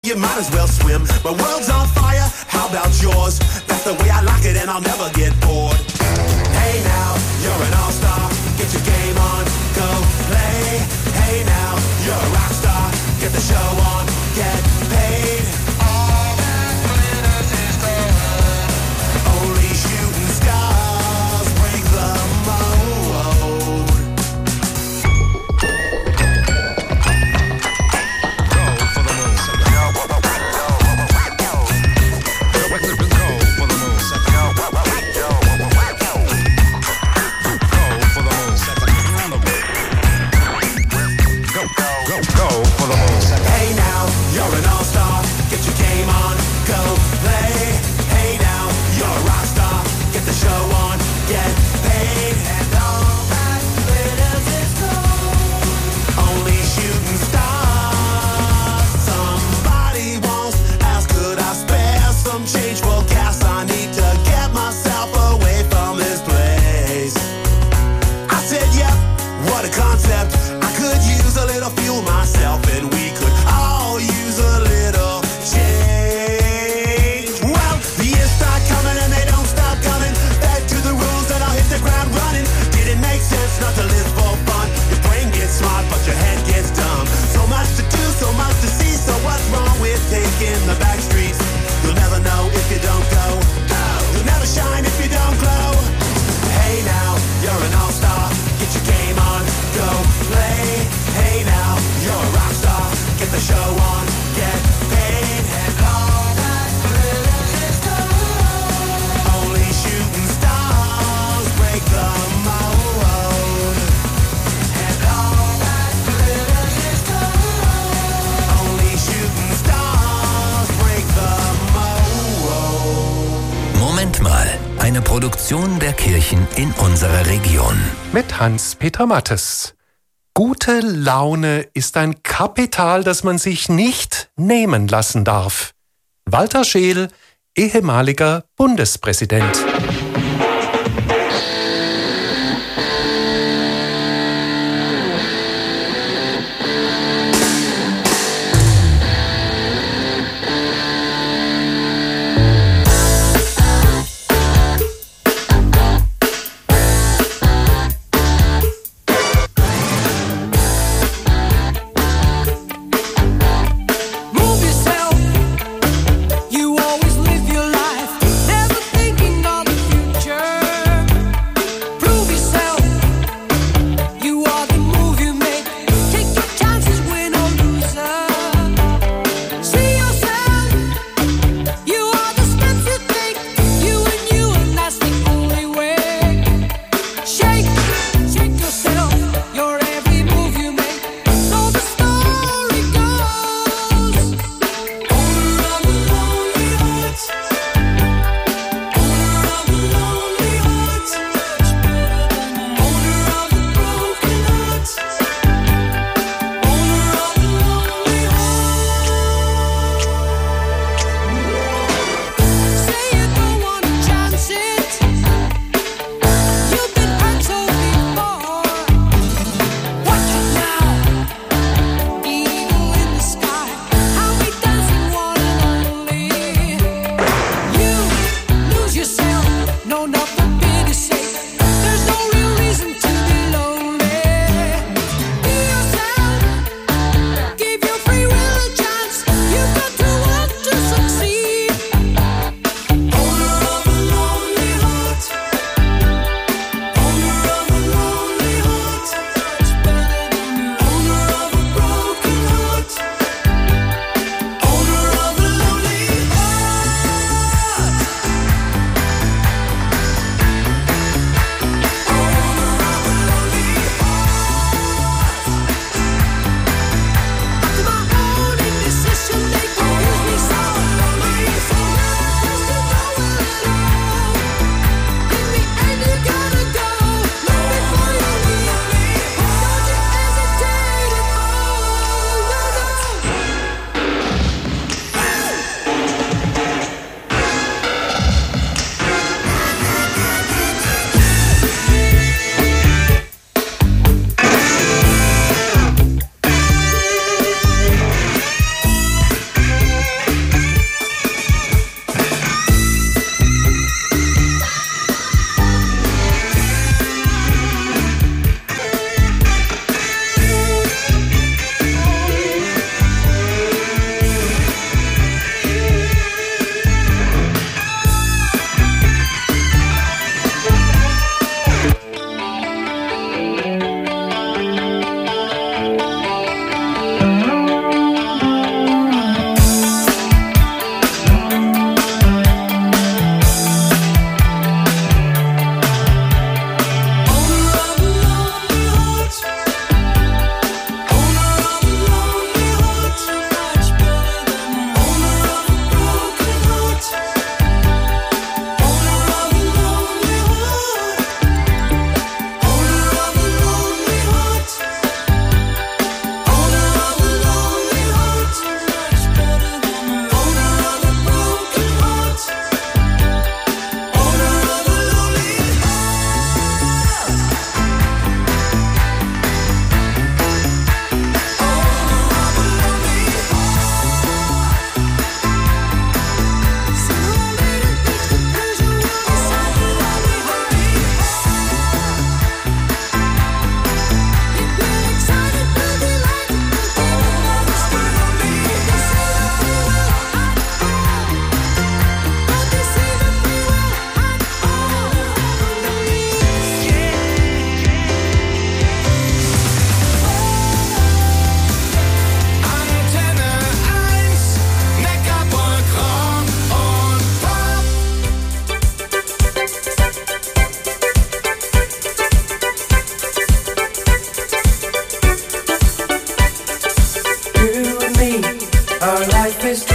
you might as well swim. My world's on fire, how about yours? That's the way I like it and I'll never get bored. Hey now, you're an all-star, get your game on, go play. Hey now, you're a rock star, get the show on, get paid. All that glitters is gold. Only shooting stars break the mold. Go for the moon. Go for the moon. Hey now, you're an all-star, get your game on, go play. Hey now, you're a rock star, get the show on, get paid. And all that glitters is gold. Only shooting stars. Somebody once asked, could I spare some change for gas? I need to get myself away from this place. I said, yep, what a concept. I could use a little fuel myself, and we could all use a little change. Well, the years start coming and they don't stop coming. Back to the rules and I'll hit the ground running. Didn't make sense not to live for fun. Your brain gets smart but your head gets dumb. So much to do, so much to see. So what's wrong with taking the back streets? You'll never know if you don't go. You'll never shine if you don't glow. Hey now, you're an all-star, get your game on, go play. Hey now, you're a rock star, get the show on, get paid. And all that glitters is gold. Only shooting stars break the mold. And all that glitters is gold. Only shooting stars break the mold. Moment mal, eine Produktion der Kirchen in unserer Region. Mit Hans-Peter Mattes. Gute Laune ist ein Kapital, das man sich nicht nehmen lassen darf. Walter Scheel, ehemaliger Bundespräsident. Move yourself. You always live your life, never thinking of the future.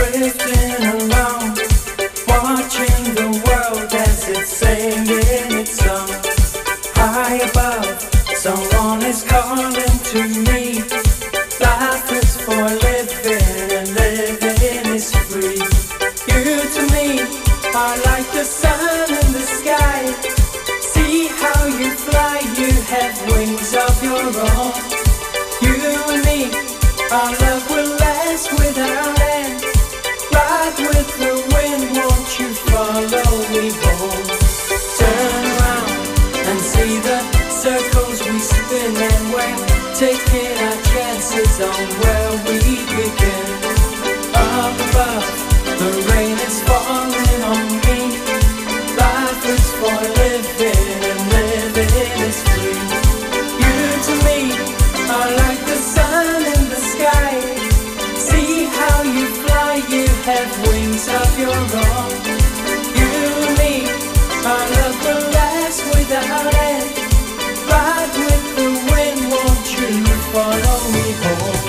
drifting along, watching the world as it's singing its song. High above, someone is calling to me. Life is for living and living is free. You to me are like the sun in the sky. See how you fly, you have wings of your own. You and me, our love will last without end. Ride with the wind, won't you follow me home? Turn around and see the circles we spin, and we're taking our chances on where we begin. Up above, the rain is falling on me. Life is for living and living is free. You to me are like the sun in the sky. See how you fly, you have wings of your own. You and me, our love will last without end. Ride with the wind, won't you follow me home?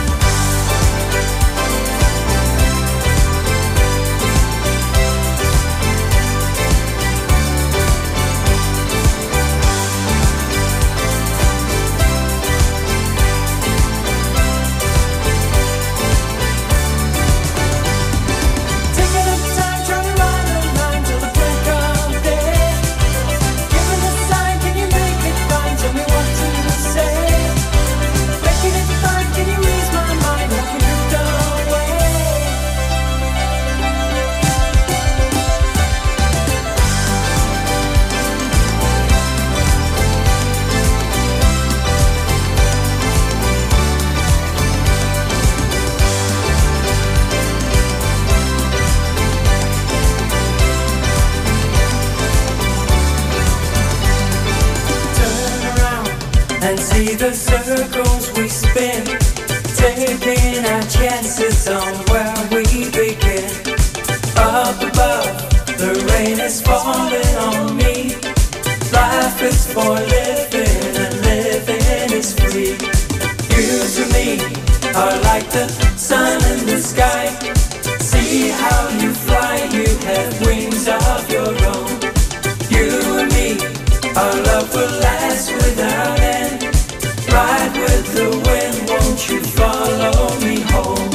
Taking up time, trying to ride a line till the break of day. Giving a sign, can you make it fine? Tell me what to say. Making it fine, can you ease my mind? I can drift away. Turn around and see the circles we spin, taking our chances on where we begin. Up above, the rain is falling on me. Life is for living and living is free. You to me are like the sun in the sky. See how you fly, you have wings of your own. You and me, our love will last without end. Ride with the wind, won't you follow me home?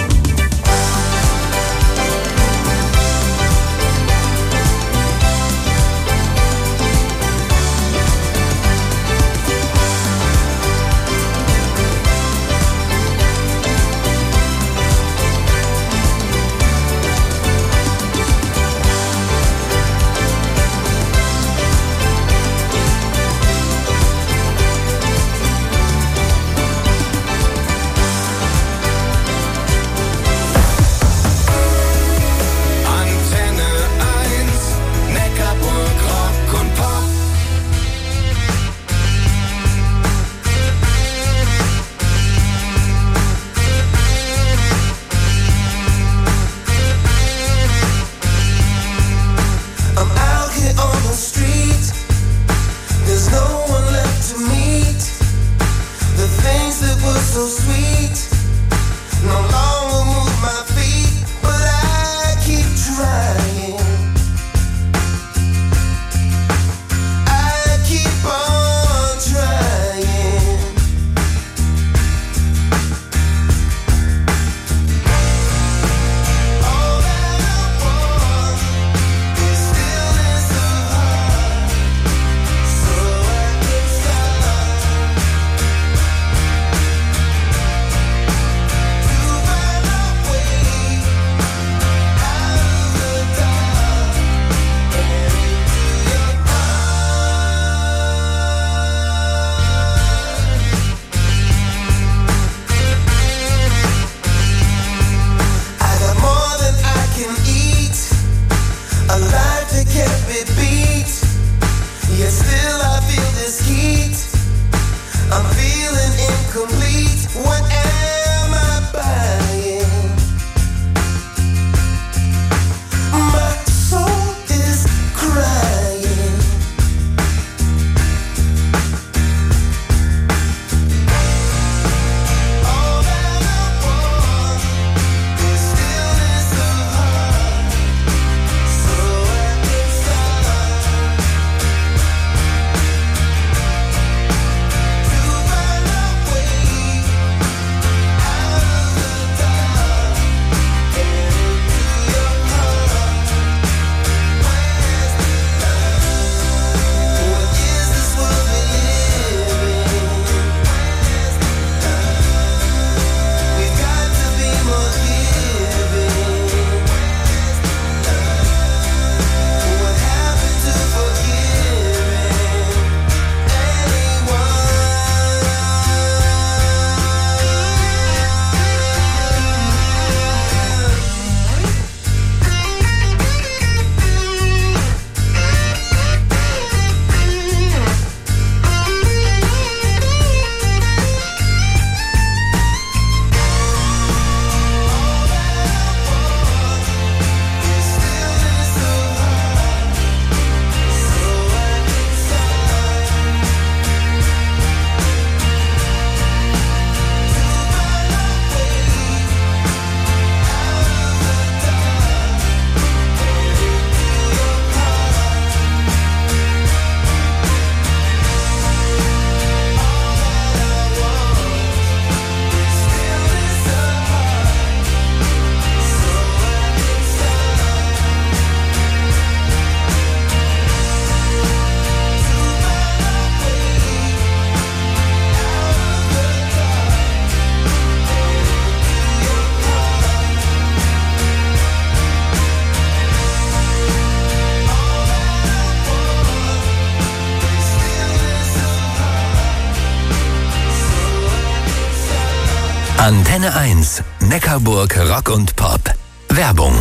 Antenne 1, Neckarburg Rock und Pop. Werbung.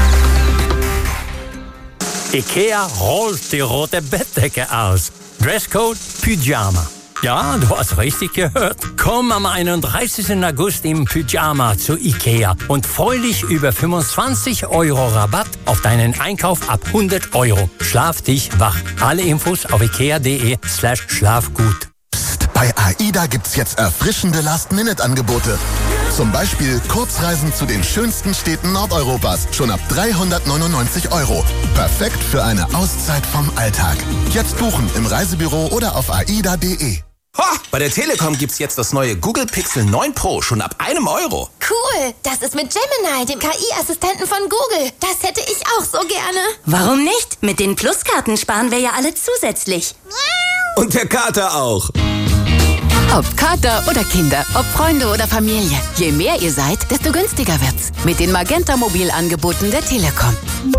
IKEA rollt die rote Bettdecke aus. Dresscode Pyjama. Ja, du hast richtig gehört. Komm am 31. August im Pyjama zu IKEA und freu dich über 25 € Rabatt auf deinen Einkauf ab 100 €. Schlaf dich wach. Alle Infos auf ikea.de/schlafgut. Bei AIDA gibt's jetzt erfrischende Last-Minute-Angebote. Zum Beispiel Kurzreisen zu den schönsten Städten Nordeuropas. Schon ab 399 €. Perfekt für eine Auszeit vom Alltag. Jetzt buchen im Reisebüro oder auf aida.de. Ho, bei der Telekom gibt's jetzt das neue Google Pixel 9 Pro schon ab €1. Cool, das ist mit Gemini, dem KI-Assistenten von Google. Das hätte ich auch so gerne. Warum nicht? Mit den Pluskarten sparen wir ja alle zusätzlich. Und der Kater auch. Ob Kater oder Kinder, ob Freunde oder Familie. Je mehr ihr seid, desto günstiger wird's. Mit den Magenta-Mobilangeboten der Telekom.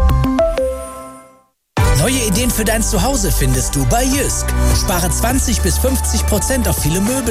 Neue Ideen für dein Zuhause findest du bei Jysk. Spare 20 bis 50% auf viele Möbel.